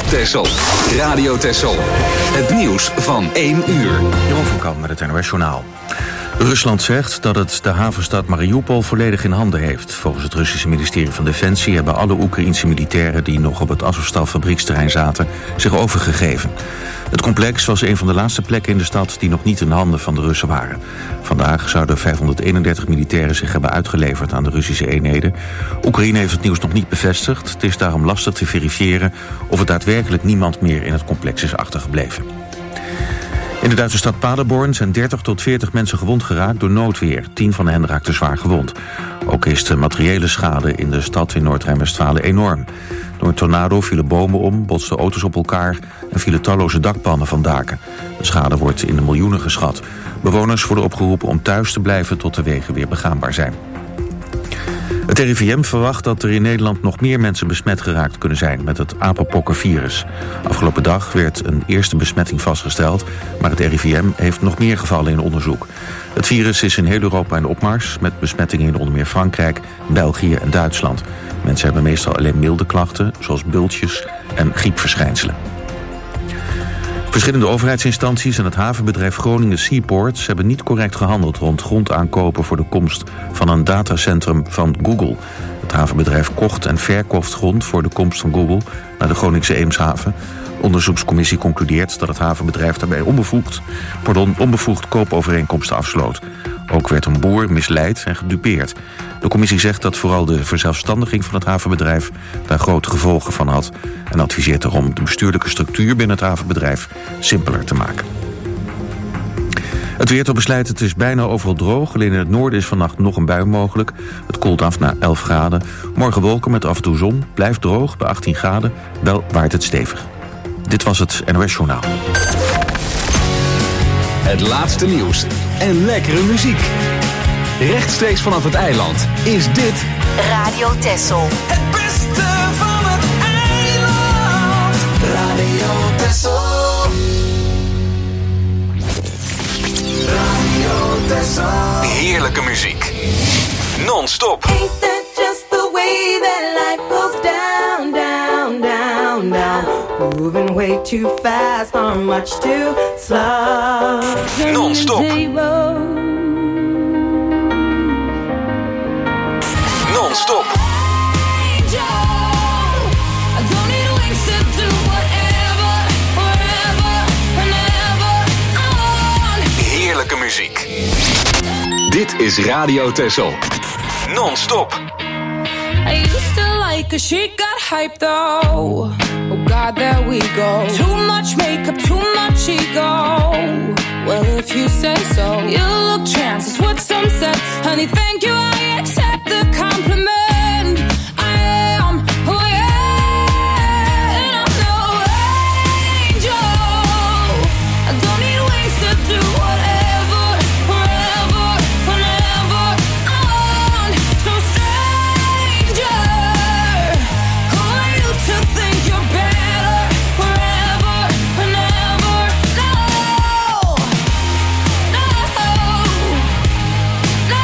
Texel. Radio Texel. Het nieuws van 1 uur. Jeroen van Kamp met het NOS Journaal. Rusland zegt dat het de havenstad Mariupol volledig in handen heeft. Volgens het Russische ministerie van Defensie hebben alle Oekraïense militairen die nog op het Azovstal fabrieksterrein zaten zich overgegeven. Het complex was een van de laatste plekken in de stad die nog niet in handen van de Russen waren. Vandaag zouden 531 militairen zich hebben uitgeleverd aan de Russische eenheden. Oekraïne heeft het nieuws nog niet bevestigd. Het is daarom lastig te verifiëren of er daadwerkelijk niemand meer in het complex is achtergebleven. In de Duitse stad Paderborn zijn 30 tot 40 mensen gewond geraakt door noodweer. 10 van hen raakten zwaar gewond. Ook is de materiële schade in de stad in Noord-Rijn-Westfalen enorm. Door een tornado vielen bomen om, botsten auto's op elkaar en vielen talloze dakpannen van daken. De schade wordt in de miljoenen geschat. Bewoners worden opgeroepen om thuis te blijven tot de wegen weer begaanbaar zijn. Het RIVM verwacht dat er in Nederland nog meer mensen besmet geraakt kunnen zijn met het apenpokkenvirus. Afgelopen dag werd een eerste besmetting vastgesteld, maar het RIVM heeft nog meer gevallen in onderzoek. Het virus is in heel Europa in opmars, met besmettingen in onder meer Frankrijk, België en Duitsland. Mensen hebben meestal alleen milde klachten, zoals bultjes en griepverschijnselen. Verschillende overheidsinstanties en het havenbedrijf Groningen Seaports hebben niet correct gehandeld rond grondaankopen voor de komst van een datacentrum van Google. Het havenbedrijf kocht en verkocht grond voor de komst van Google naar de Groningse Eemshaven. De onderzoekscommissie concludeert dat het havenbedrijf daarbij onbevoegd koopovereenkomsten afsloot. Ook werd een boer misleid en gedupeerd. De commissie zegt dat vooral de verzelfstandiging van het havenbedrijf daar grote gevolgen van had en adviseert daarom de bestuurlijke structuur binnen het havenbedrijf simpeler te maken. Het weer tot besluit, het is bijna overal droog. Alleen in het noorden is vannacht nog een bui mogelijk. Het koelt af naar 11 graden. Morgen wolken met af en toe zon. Blijft droog bij 18 graden. Wel waait het stevig. Dit was het NOS Journaal. Het laatste nieuws en lekkere muziek. Rechtstreeks vanaf het eiland is dit Radio Texel. Het beste van het eiland. Radio Texel. Radio Texel. heerlijke muziek. Non-stop. Ain't that just the way that life goes down, down, down, down. Moving way too fast or much too slow. Non-stop. Non-stop. Heerlijke muziek. Dit is Radio Texel. Non-stop. I used to like her, she got hype though. Oh God, there we go. Too much makeup, too much ego. Well, if you say so. You look trans, is what some said. Honey, thank you, I accept the compliment. I am who I am, and I'm no angel. I don't need wings to do whatever, wherever, whenever I want. So stranger, who are you to think you're better, wherever, whenever? No, no, no,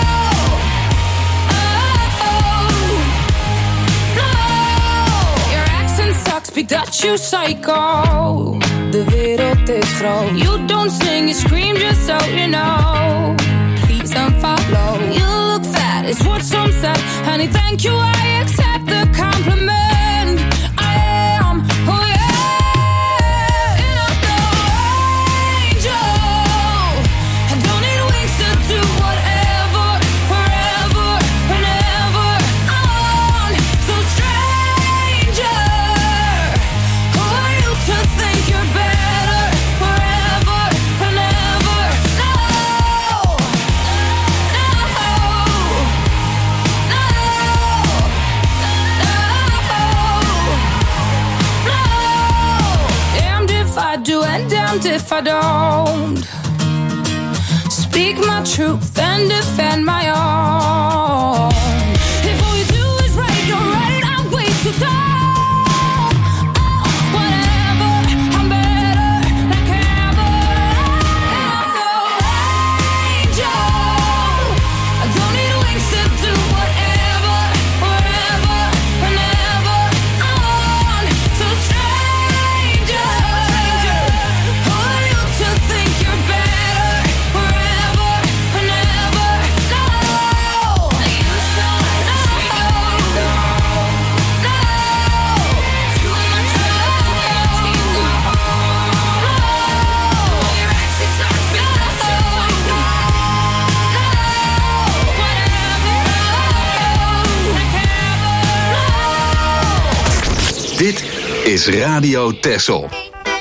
no. Your accent sucks, big Dutch, you psycho. De wereld is groot. You don't sing, you scream just so you know. Please don't follow. You look fat, is what some said. Honey, thank you, I accept the compliment. I am who I am, and I'm no angel. I don't need wings to do whatever, wherever, whenever I want. So stranger, who are you to think you're better, wherever, whenever? No, no, damned if I do and damned if I don't. Speak my truth and defend my own. If all you do is right, you're right, I'm way too tall. Oh, whatever, I'm better than ever. I'm no angel. I don't need wings to do whatever, wherever, whenever I want. So stranger, is Radio Texel.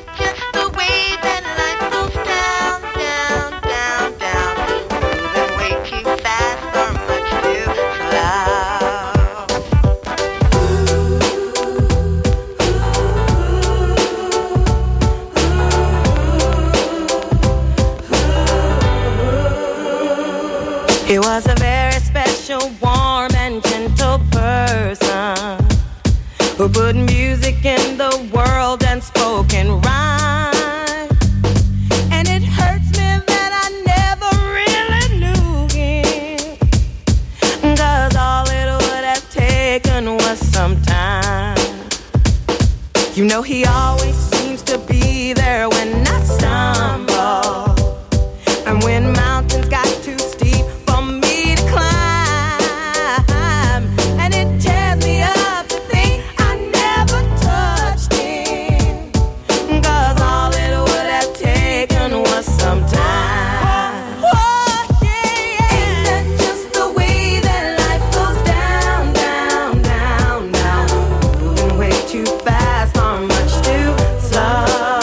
He was a very special, warm and gentle person who put music in the world and spoke in rhyme. And it hurts me that I never really knew him, 'cause all it would have taken was some time. You know he always seems to be there when I stumble, and when mountains got too steep for me to climb, and it tears me up to think I never touched him, 'cause all it would have taken was some time. Oh, yeah. Ain't that just the way that life goes down, down, down, down, moving way too fast or much too slow.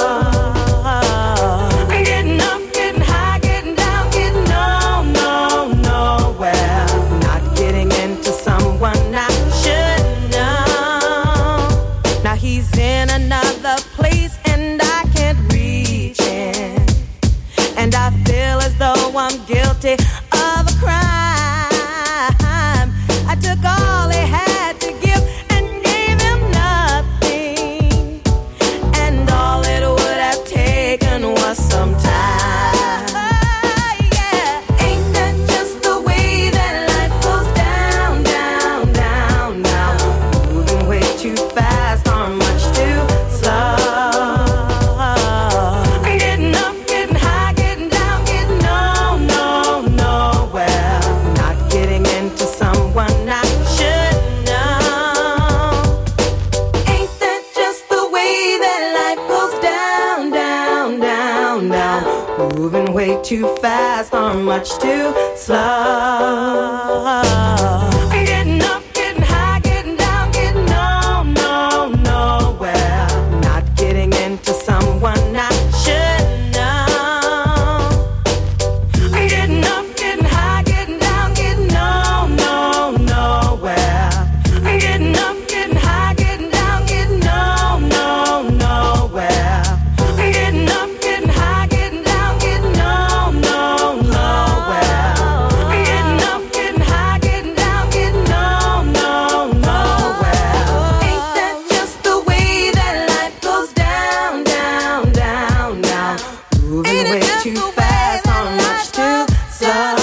Getting up, getting high, getting down, getting nowhere. Not getting into someone I should know. Now he's in another place and I can't reach him, and I feel as though I'm guilty of a crime. I took all he had to give and gave him nothing, and all it would have taken was some time. Yeah. Ain't that just the way that life goes down, down, down, down, moving way too fast or much too slow. Getting up, getting high, getting down, getting nowhere. Not getting into someone I should know. Ain't that just the way that life goes down, down, down, down, moving way too fast or much too slow. Getting up, getting high, getting down, getting nowhere. Not getting into someone I should know. Getting up, getting high, getting down, getting nowhere. Getting up, getting high, getting down, getting nowhere. Getting up, getting high, getting down, getting nowhere. Getting up, getting high, getting down, getting nowhere. Ain't that just the way that life goes down, down, down, down, moving way too fast or much too slow.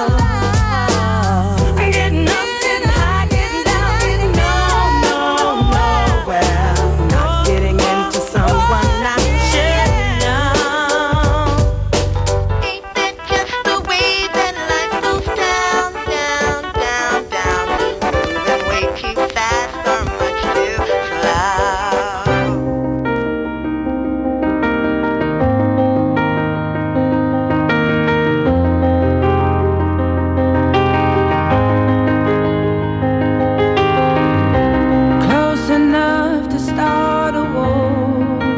Getting up, getting high, getting down, getting nowhere. Not getting into someone I should know. Ain't that just the way that life goes down, down, down, down, moving way too fast or much too slow. Close enough to start a war.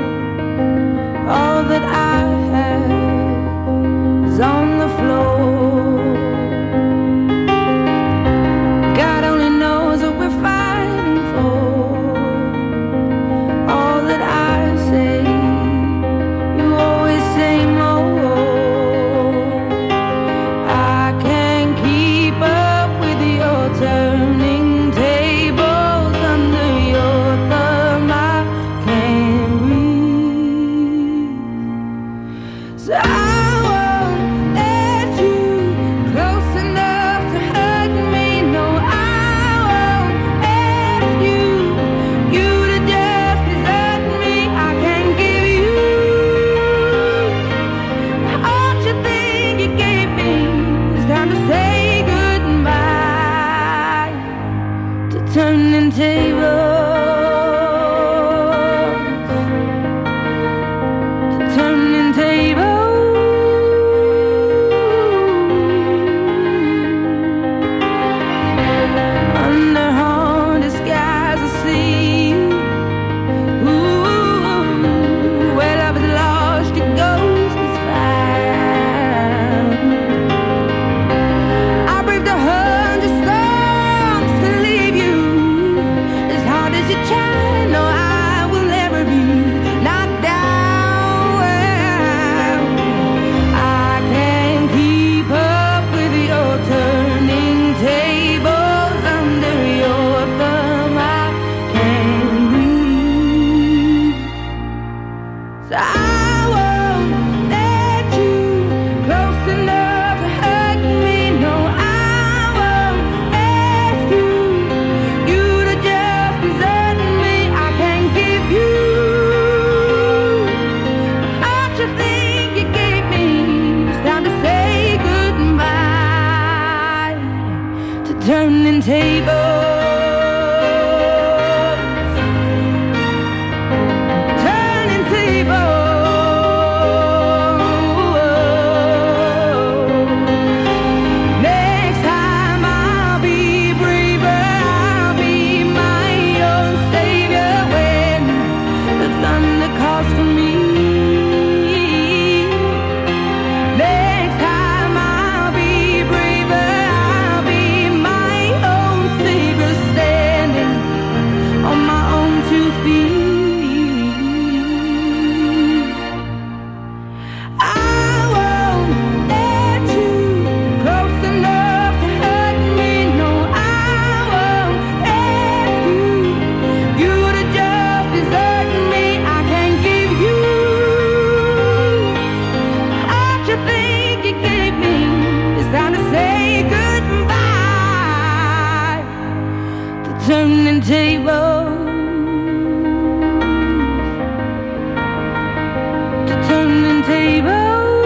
All that I have is on the floor. God only knows what we're fighting for. All that I say, you always say more. I can't keep up with your turning tables under your thumb. I can't breathe. So I won't let you close enough to hurt me. No, I won't ask you to just desert me. I can't give you all you think you gave me. It's time to say goodbye to turning tables, to turning tables. Under haunted skies I see you. Ooh, turning tables. Turning tables, to turning tables,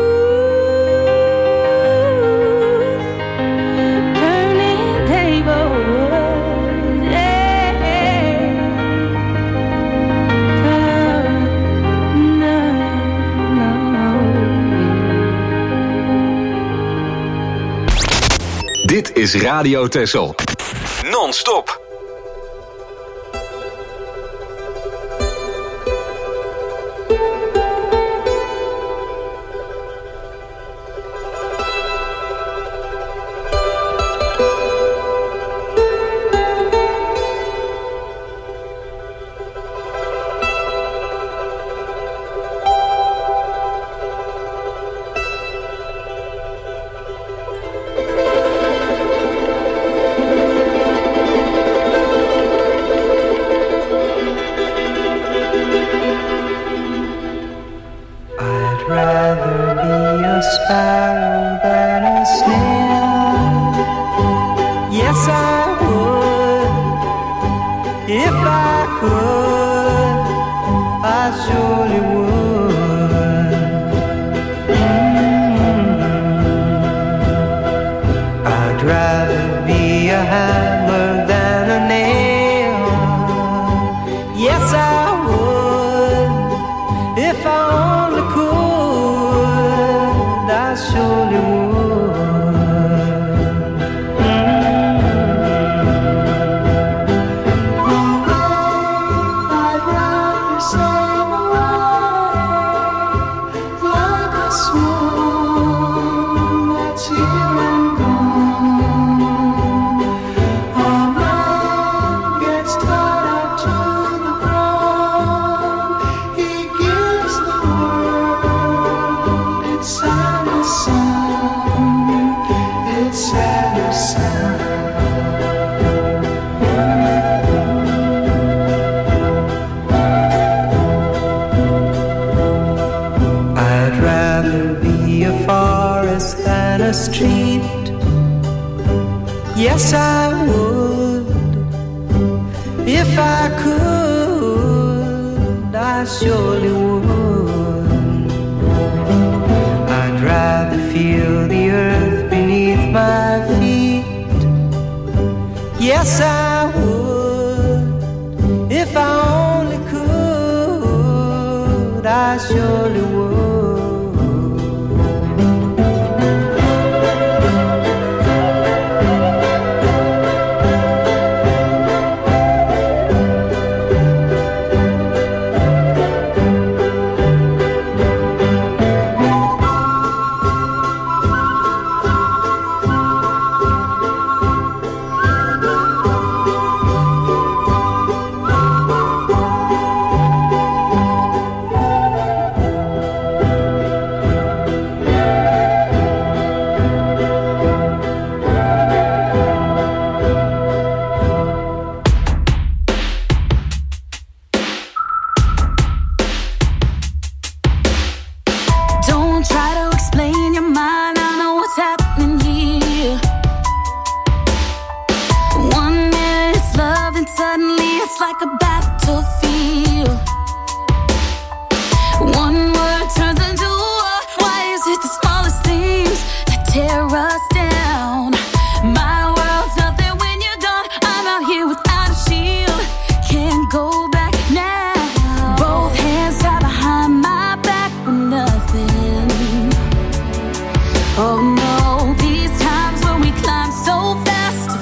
turning tables, yeah. No. Dit is Radio Texel. Non-stop. Yes, I would. If I could, I surely would. I'd rather feel the earth beneath my feet. Yes, I would. If I only could, I surely would.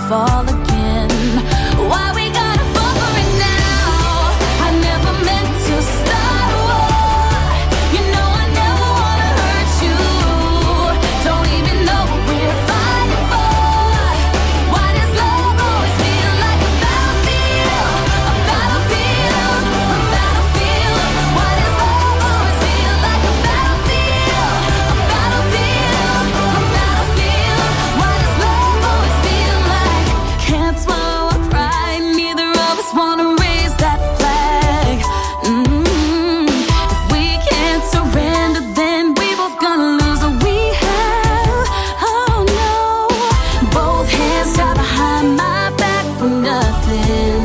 fall again. Why we gotta fall for it now? I never meant to start a war. You know I never wanna hurt you. Don't even know what we're fighting for. Why does love always feel like a battlefield? A battlefield, a battlefield. Why does love always feel like a battlefield? A battlefield, a battlefield. Why does love always feel like can't swallow our pride? Neither of us wanna raise that flag. If we can't surrender, then we both gonna lose what we have. Oh no, both hands tied behind my back for nothing.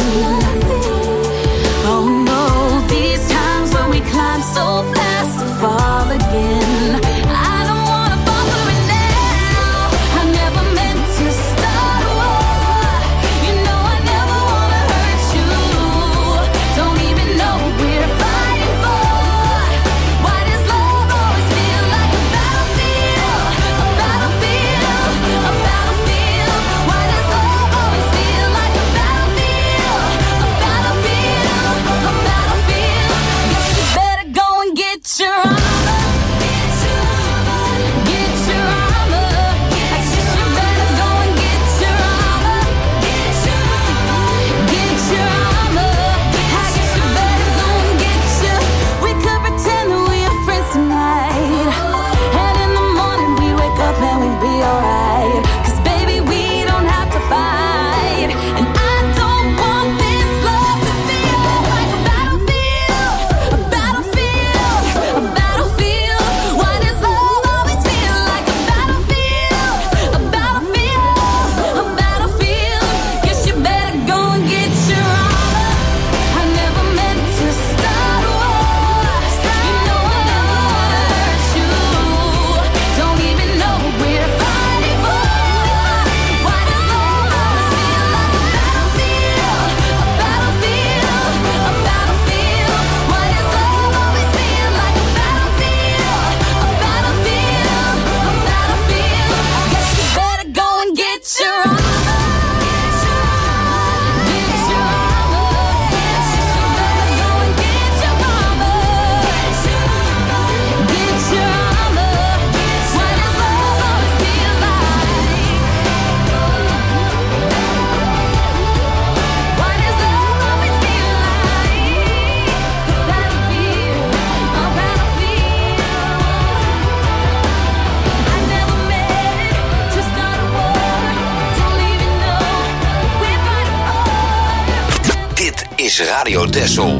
Oh no, these times when we climb so fast to fall again. I don't wanna fall for it now. I never meant to start a war. You know I never wanna hurt you. Don't even know what we're fighting for. Why does love always feel like a battlefield? A battlefield, a battlefield. Why does love always feel like a battlefield? A battlefield, a battlefield. You better go and get your armor. Get your armor. I guess you better go and get your armor. Get your armor. I guess you better go and get your. We could pretend that we are friends tonight, and in the morning we wake up and we be alright. 'Cause baby we don't have to fight, and I don't want this love to feel like a battlefield. A battlefield, a battlefield. Why does love always feel like a battlefield? A battlefield, a battlefield. Guess you better go and get your armor. I never meant to start a war. You know I never wanna hurt you. Don't even know what we're fighting for. Why does love always feel like a battlefield? A battlefield, a battlefield. Why does love always feel like a battlefield? A battlefield, a battlefield. Guess you better go and get your armor. Get your armor. Guess you better go and get your armor. Get your armor. Why does love always feel like? Why does love always feel like a battlefield? A battlefield. I never meant to start a war. Don't even know what we're fighting for. Dit is Radio Texel.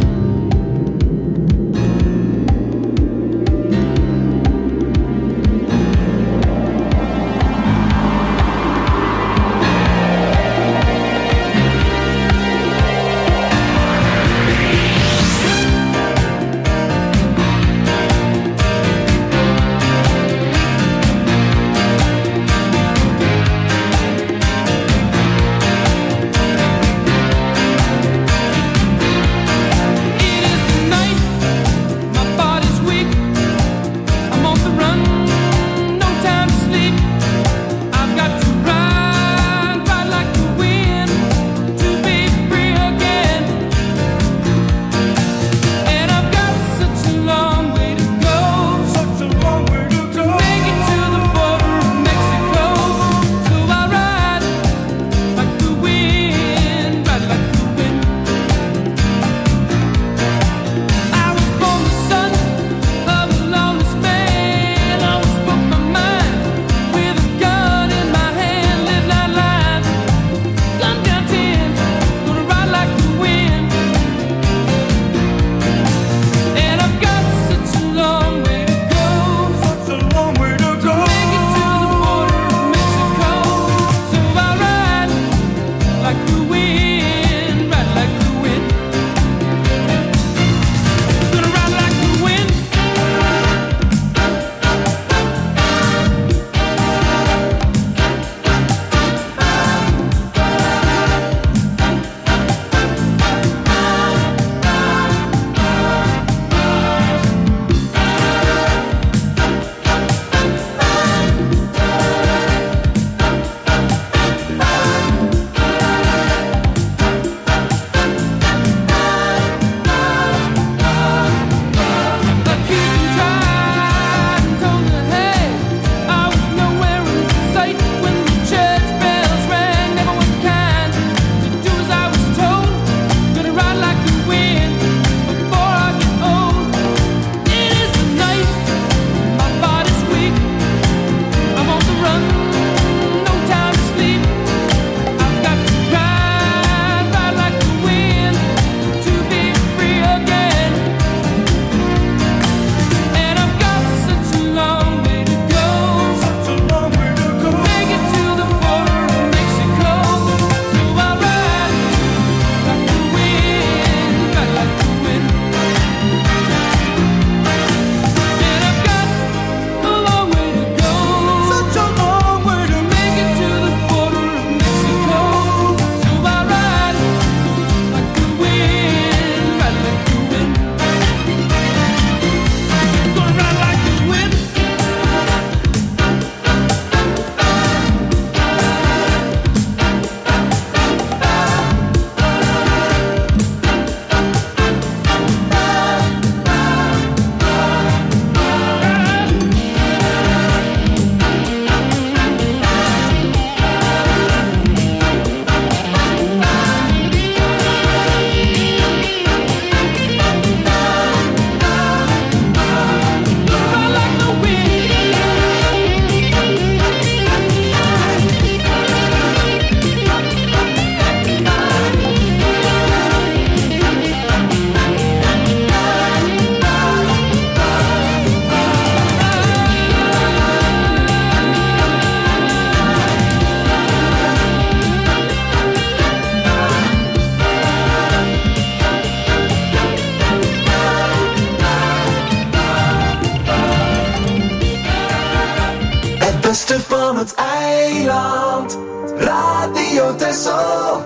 van het eiland. Radio Texel.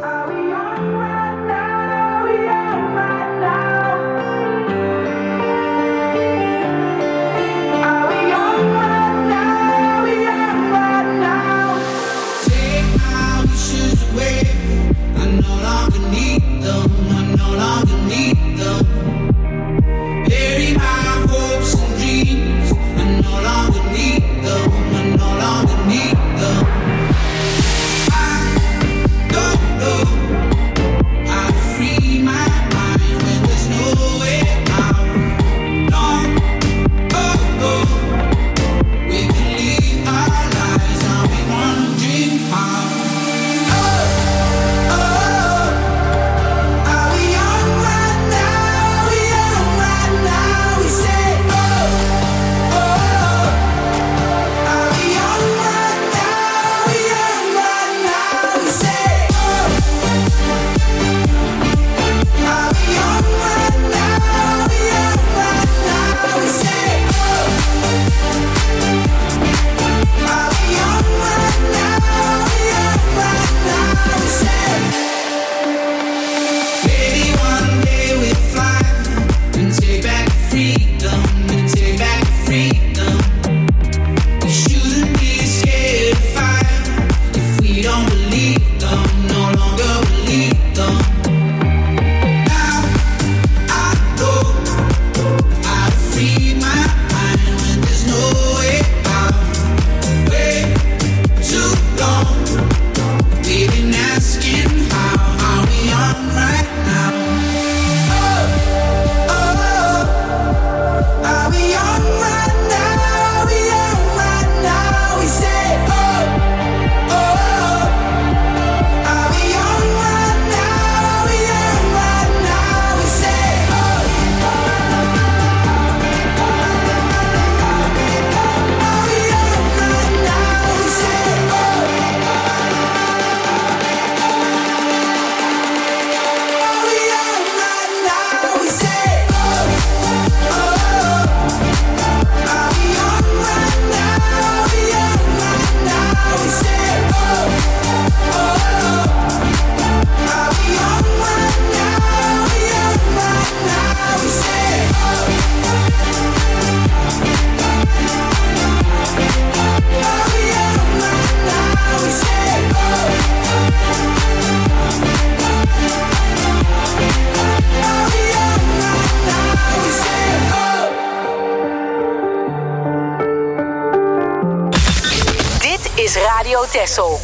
Texel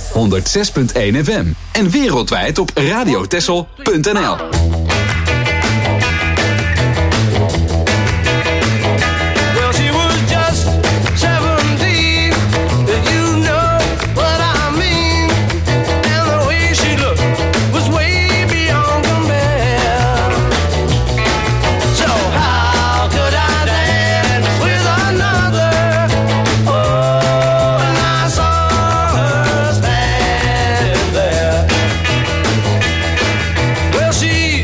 106.1 FM en wereldwijd op radiotexel.nl. She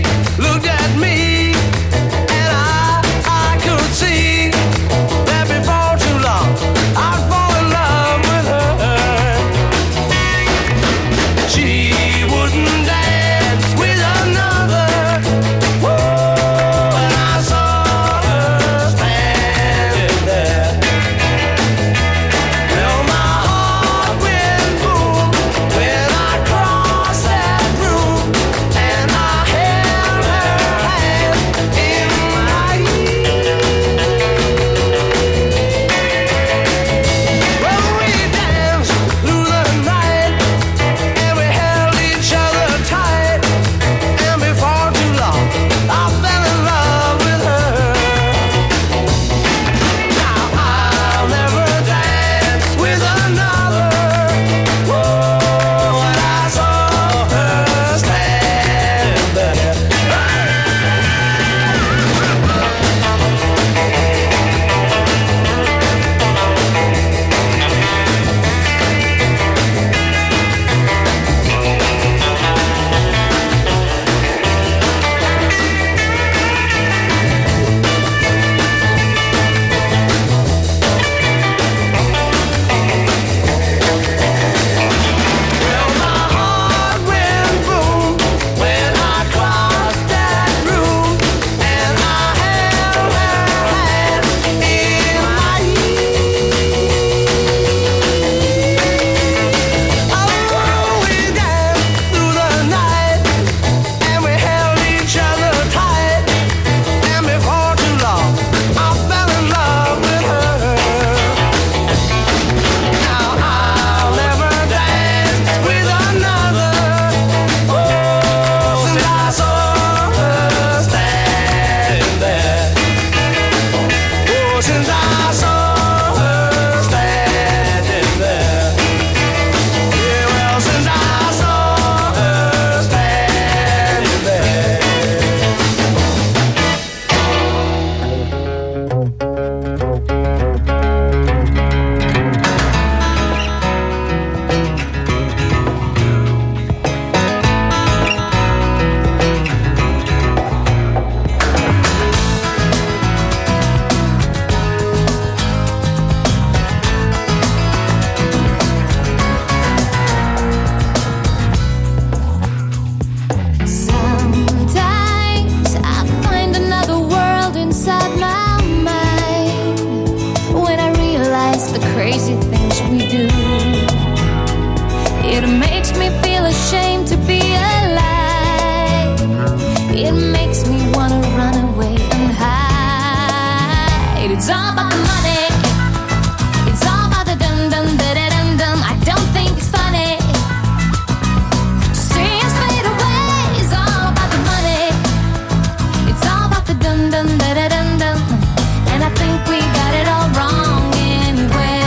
It's all about the money. It's all about the dum dum da da dum dum. I don't think it's funny to see us fade away. It's all about the money. It's all about the dum dum da da dum dum. And I think we got it all wrong anyway.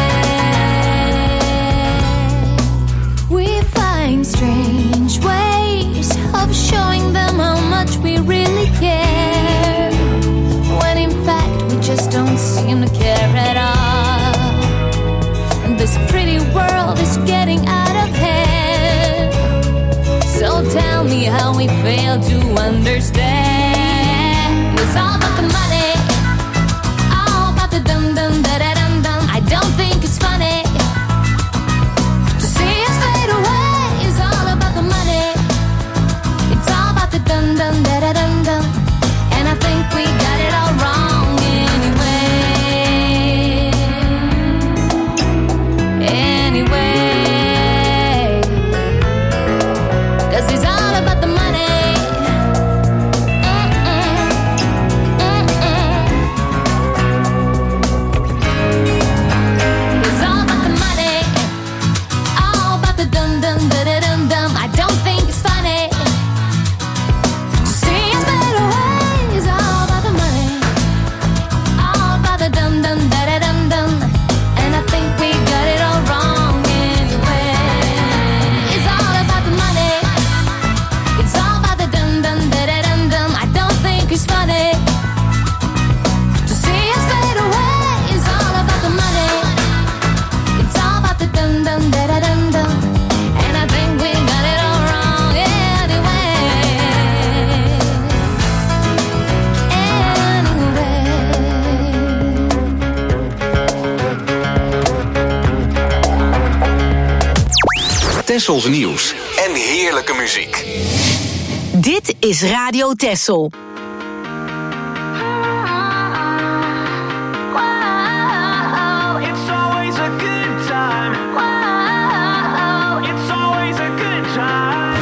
We find strange ways of showing them how much we really care, when in fact we just don't seem to care at all. And this pretty world is getting out of hand. So tell me how we fail to understand. It's all about the money, all about the dum dum da da dum dum. I don't think it's funny to see us fade away. It's all about the money. It's all about the dum dum da da dum dum. And I think we got it all wrong anyway. Anyway, 'cause it's all about the money. It's all about the money, all about the dum dum da da dum dum. I don't think it's funny to see us fade away. It's all about the money, all about the dum dum da da dum dum. And I think we got it all wrong anyway. It's all about the money. It's all about the dum dum da da dum dum. I don't think it's funny to see us fade away. It's all about the money. It's all about the dum dum da da dum dum. And I think we got it all wrong anyway. Tessels nieuws en heerlijke muziek. Dit is Radio Tessel. It's always a good time. It's always a good time.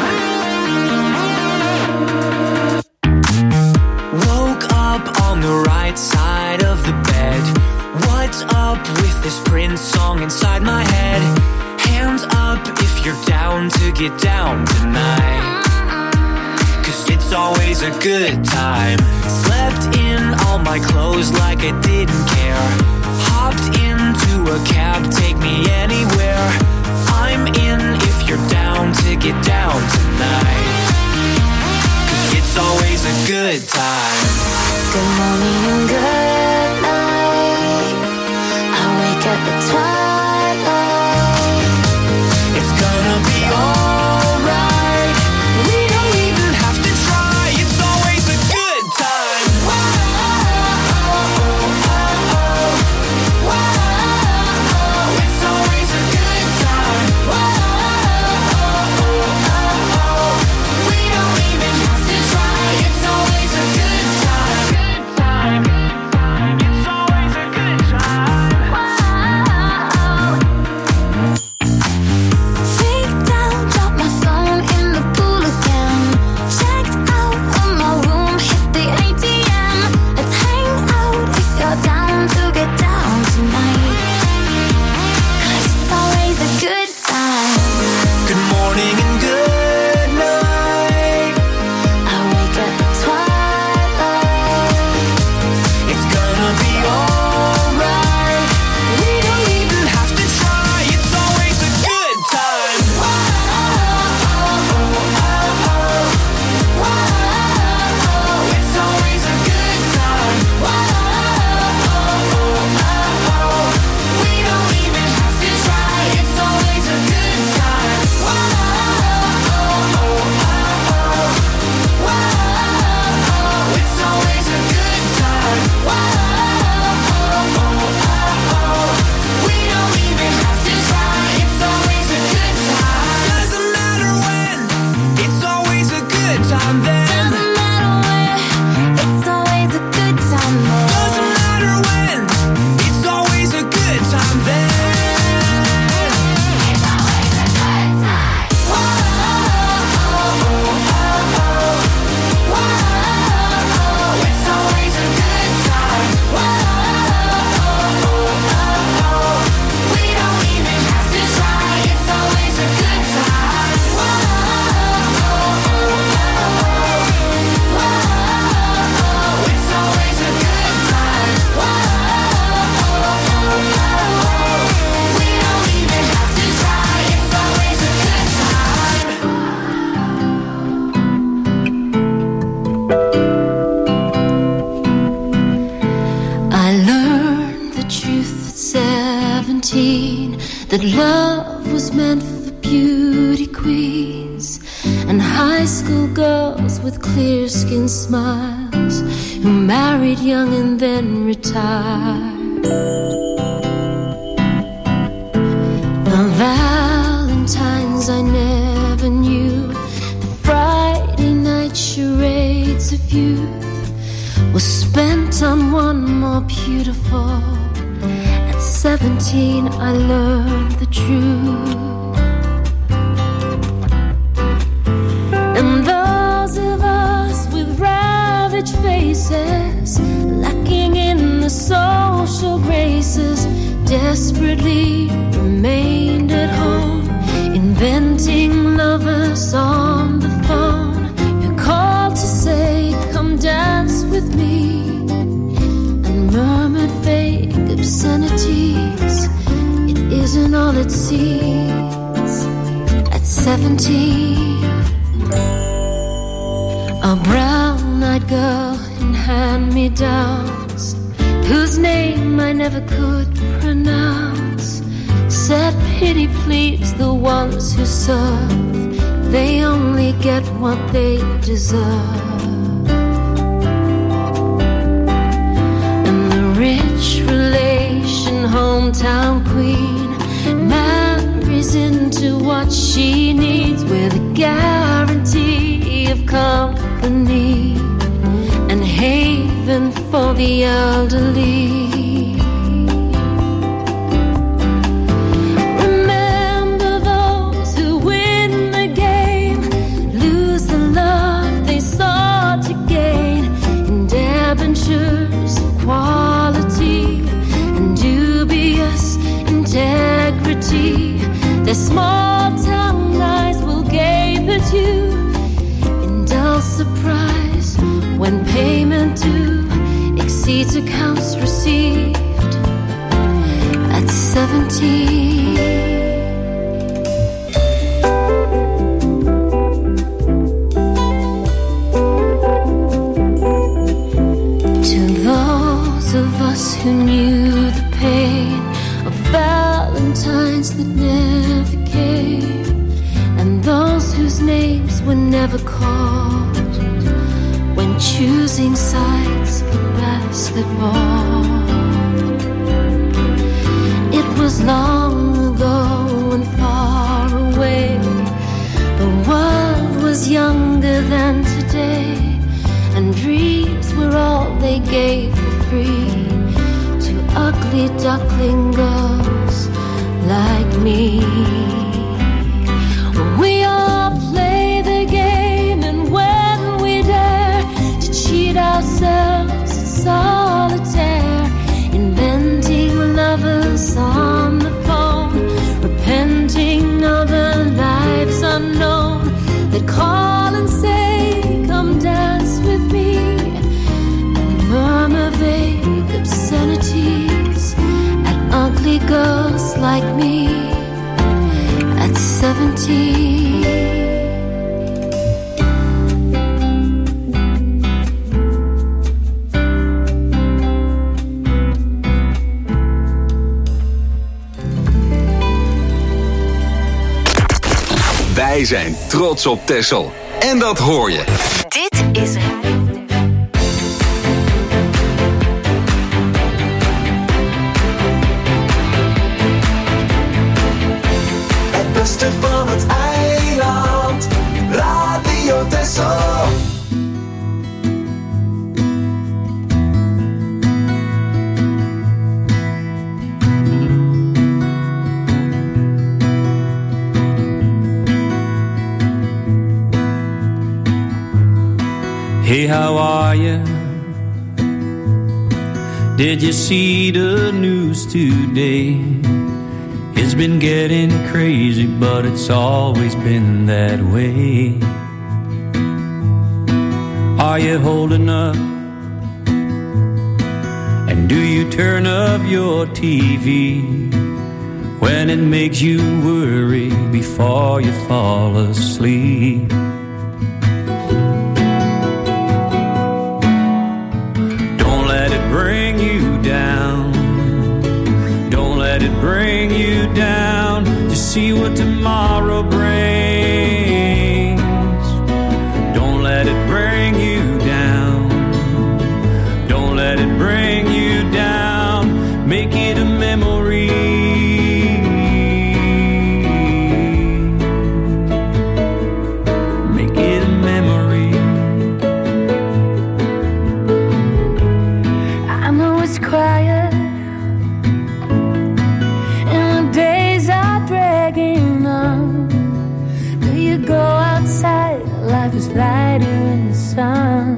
Woke up on the right side of the bed. What's up with this Prince song inside my head? Hands up if you're down to get down tonight. 'Cause it's always a good time. Slept in all my clothes like I didn't care. Hopped into a cab, take me anywhere. I'm in if you're down to get down tonight. 'Cause it's always a good time. Good morning and good night. I wake up at twilight. It's gonna be alright. We don't even have to try. It's always a good time. It's always a good time. We don't even have to try. It's always a good time. Good time. trees, and high school girls with clear-skinned smiles who married young and then retired. The Valentines I never knew, the Friday night charades of youth was spent on one more beautiful. At 17 I learned the truth. And those of us with ravaged faces, lacking in the social graces, desperately remained at home, inventing lovers on the phone who called to say, come dance with me, and murmured vague obscenities. It isn't all it seems. At 17, a brown-eyed girl in hand-me-downs, whose name I never could pronounce, said, pity please the ones who serve, they only get what they deserve. And the rich relation hometown queen marries into what she needs, with a guarantee of company and haven for the elderly. Remember those who win the game, lose the love they sought to gain, in debentures of quality and dubious integrity. Their small town eyes will gape at you in dull surprise when payment due exceeds accounts received. At 17, to those of us who knew the pain of Valentines that never came, and those whose names were never called when choosing sides for basketball. It was long ago and far away. The world was younger than today, and dreams were all they gave for free to ugly duckling girls like me. We all play the game, and when we dare to cheat ourselves at solitaire, inventing lovers on the phone, repenting other lives unknown, that call and say, come dance with me, and murmur vague obscenities at ugly girls like me. At 17, Wij zijn trots op Texel. En dat hoor je. Dit is Het beste van het eiland. Radio Texel. Hey, how are you? Did you see the news today? It's been getting crazy, but it's always been that way. Are you holding up? And do you turn off your TV when it makes you worry before you fall asleep? Bring you down. Don't let it bring you down. Just see what tomorrow brings. just lighter in the sun.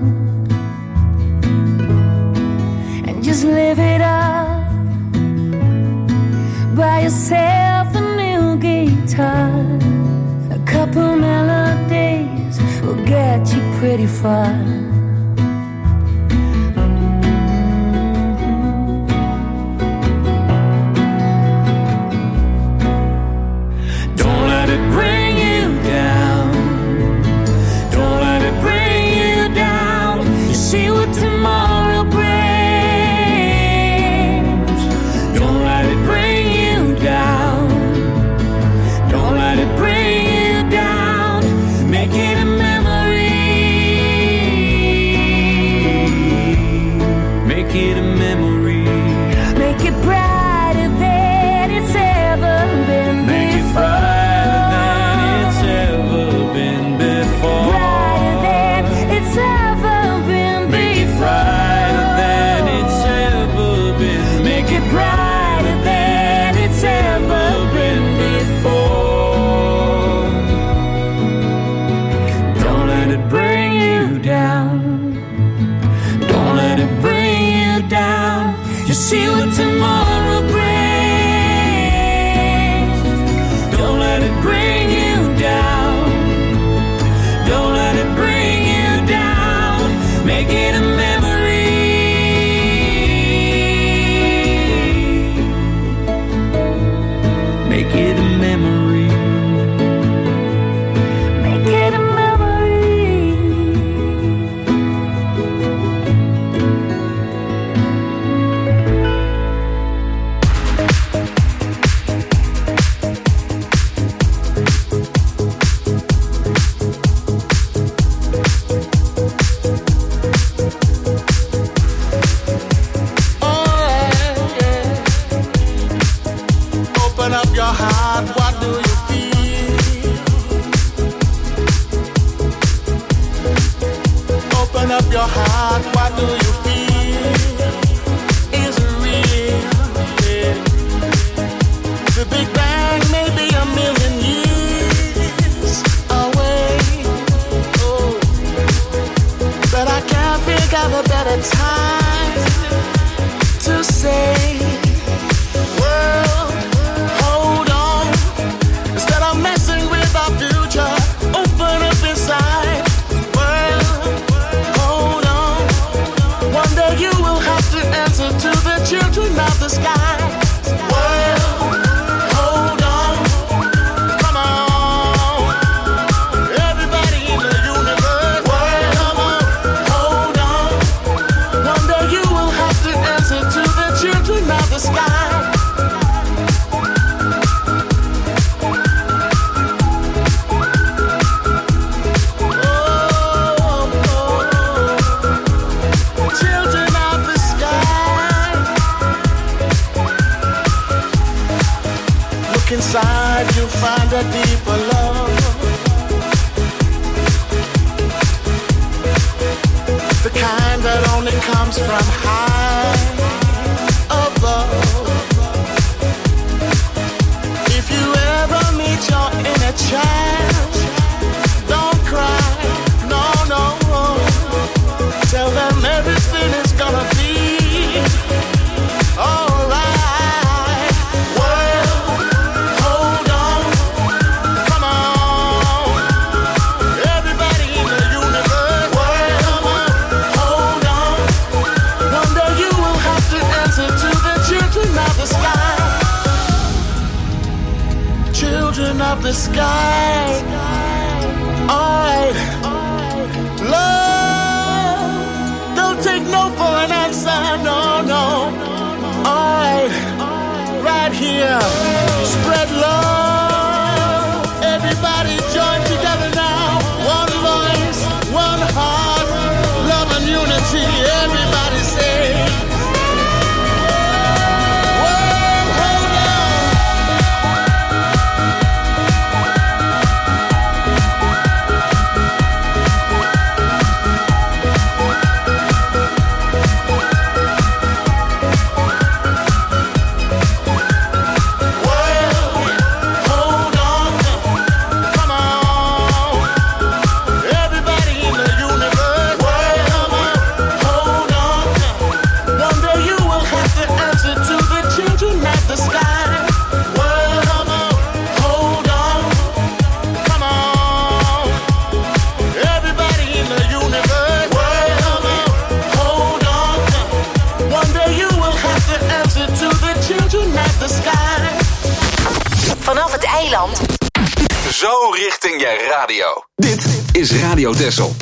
And just live it up. Buy yourself a new guitar. A couple melodies will get you pretty far. See what tomorrow brings. Don't let it bring you down. Don't let it bring you down. Make it a memory. Make it a memory. Make it a memory. Open up your heart, what do you feel? Open up your heart, what do you feel? Is it real? Yeah. The Big Bang may be a million years away. Oh. But I can't think of a better time to say, world, hold on. Instead of messing with our future, open up inside. World, hold on. One day you will have to answer to the children of the sky. World, hold on. Come on. Everybody in the universe. World, come on. Hold on. One day eiland. Zo richting je radio. Dit is Radio Texel.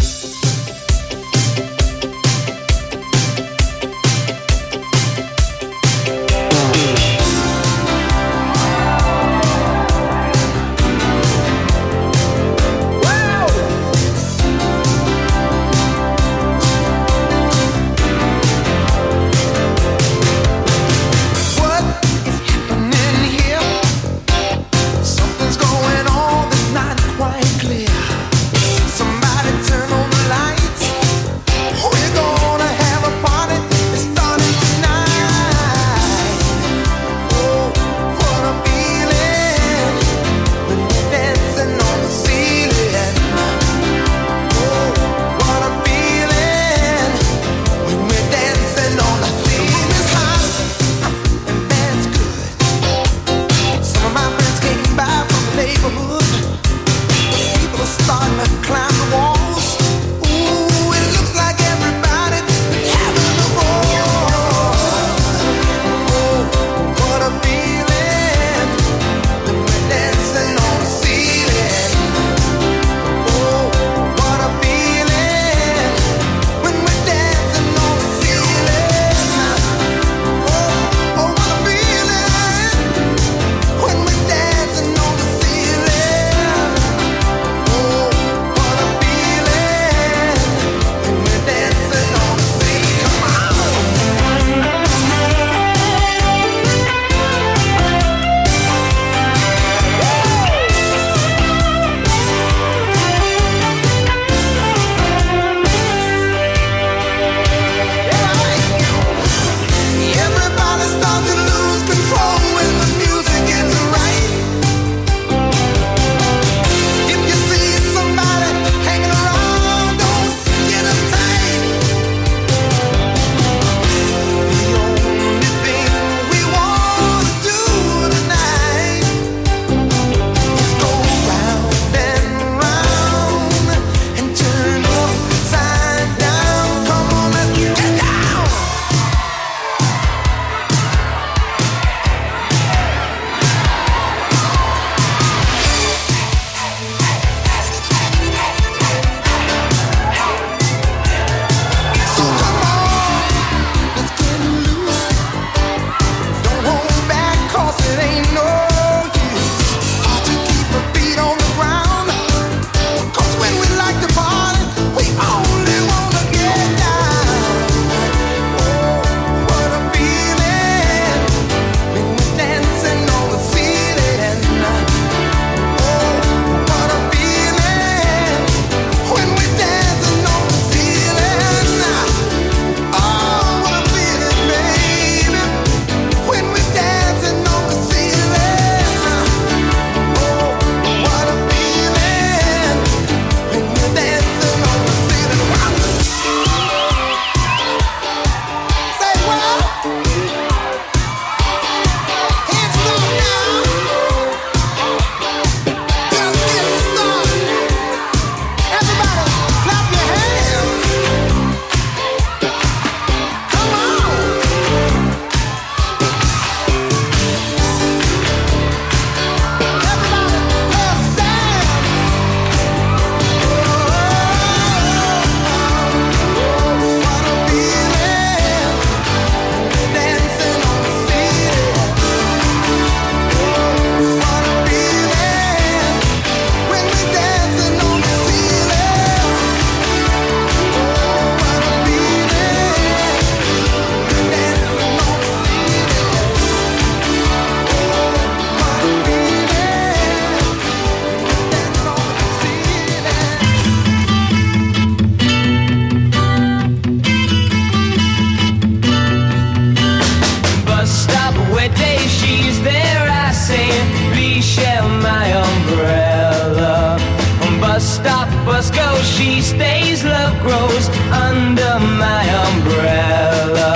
she stays, love grows under my umbrella.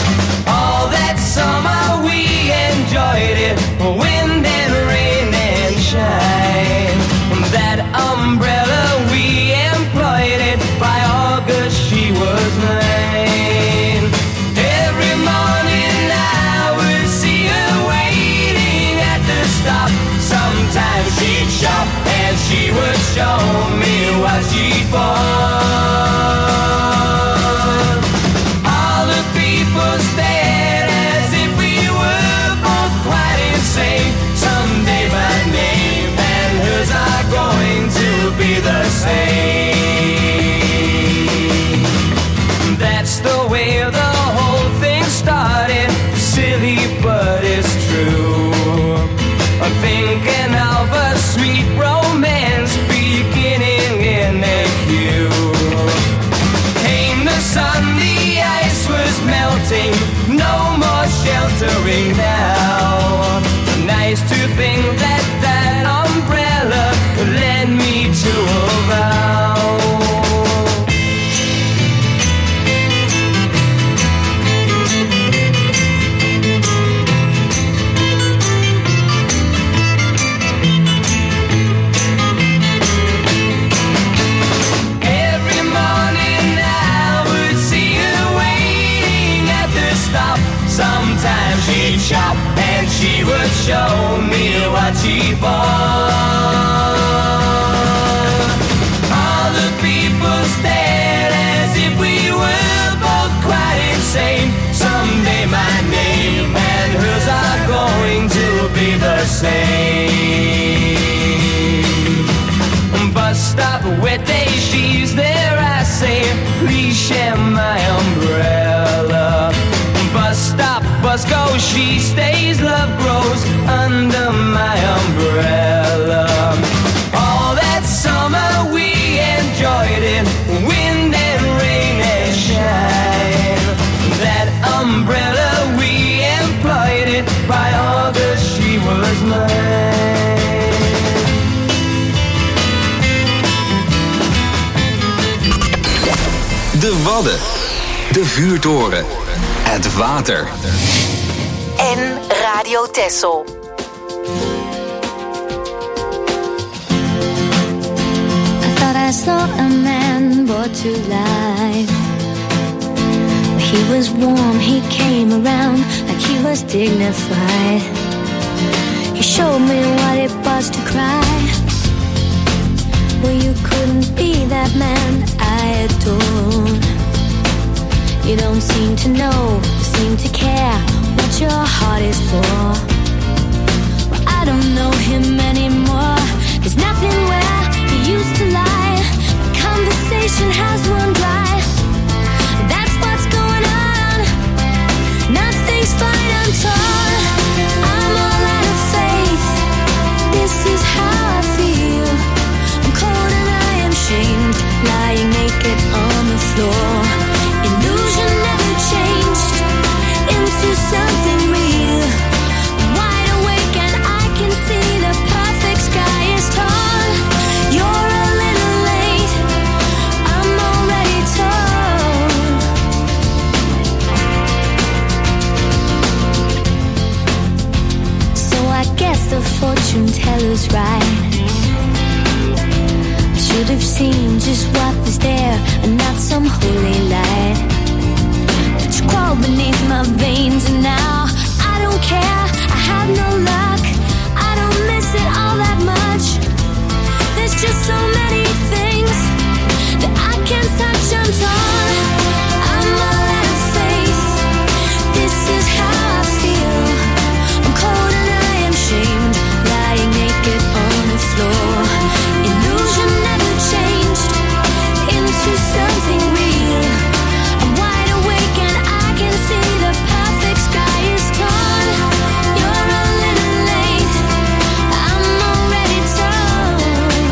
All that summer we enjoyed it, wind and rain and shine. That umbrella we employed it, by August she was mine. Every morning I would see her waiting at the stop. Sometimes same. Bus stop, wet day, she's there, I say, please share my umbrella. Bus stop, bus goes, she stays, love grows under my umbrella. All that summer we enjoyed it, wind and rain and shine. That umbrella we employed it, by August she was mine. De Wadden, de vuurtoren, het water. En Radio Texel. I thought I saw a man brought to life. He was warm, he came around like he was dignified. He showed me what it was to cry. Well, you couldn't be that man I adore. You don't seem to know, seem to care what your heart is for. Well, I don't know him anymore. There's nothing where he used to lie. The conversation has run dry. That's what's going on. Nothing's fine, I'm torn. I'm all out of faith. This is how I feel. I'm cold and I am shamed, lying naked on the floor. Illusion never changed into something real. I'm wide awake and I can see the perfect sky is torn. You're a little late, I'm already torn. So I guess the fortune teller's right. I should have seen just what was there and not some holy light. But you crawl beneath my veins and now I don't care, I have no luck. I don't miss it all that much. There's just so many things that I can't touch, I'm torn. I'm all out of faith. This is how I feel. I'm cold and I am shamed, lying naked on the floor. Illusion never changed into something real. I'm wide awake and I can see the perfect sky is torn. You're a little late, I'm already torn.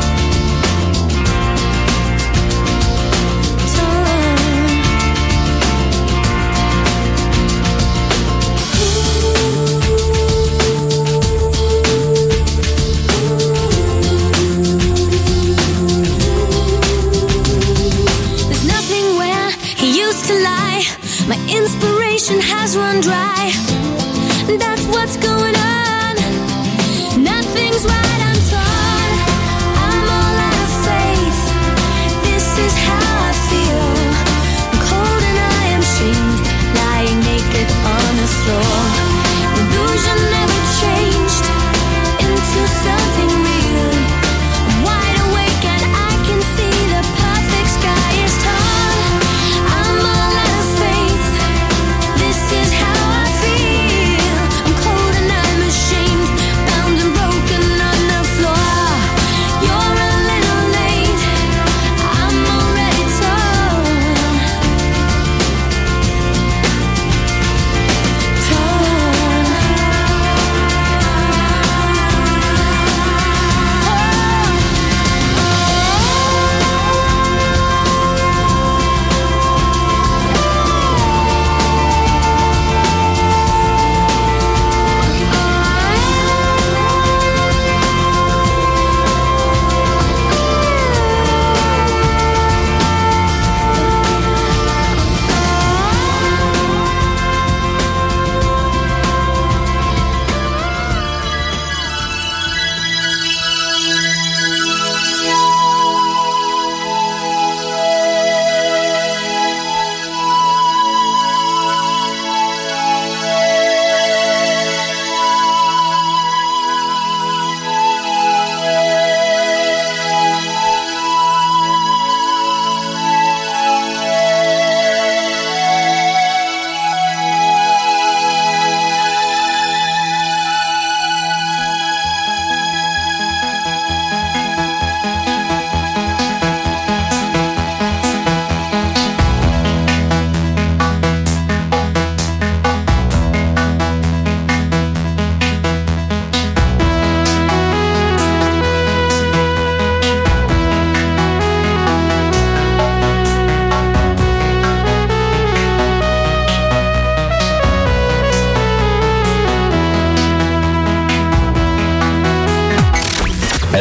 There's nothing where he used to lie. My inspiration has run dry. That's what's going on. Nothing's right, I'm torn. I'm all out of faith. This is how I feel. I'm cold and I am shamed, lying naked on the floor. Illusion never changed into something real. I'm wide awake and I can see the perfect sky is torn. I'm all out of faith. This is how I feel. I'm cold and I'm ashamed, bound and broken on the floor. You're a little late, I'm already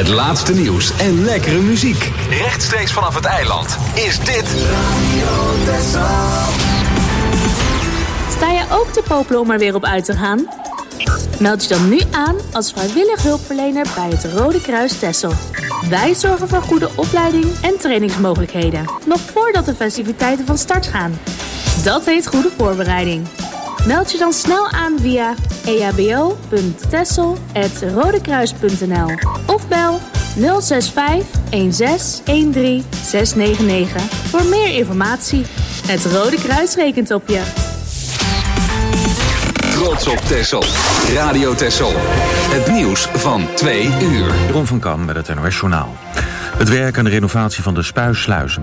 Het laatste nieuws en lekkere muziek. Rechtstreeks vanaf het eiland is dit Radio Texel. Sta je ook te popelen om er weer op uit te gaan? Meld je dan nu aan als vrijwillig hulpverlener bij het Rode Kruis Texel. Wij zorgen voor goede opleiding en trainingsmogelijkheden, nog voordat de festiviteiten van start gaan. Dat heet goede voorbereiding. Meld je dan snel aan via ehbo.texel@rodekruis.nl of bel 065 16 13 699 voor meer informatie. Het Rode Kruis rekent op je. Trots op Texel. Radio Texel. Het nieuws van 2 uur. Ron van Kam met het NOS Journaal. Het werk aan de renovatie van de Spuisluizen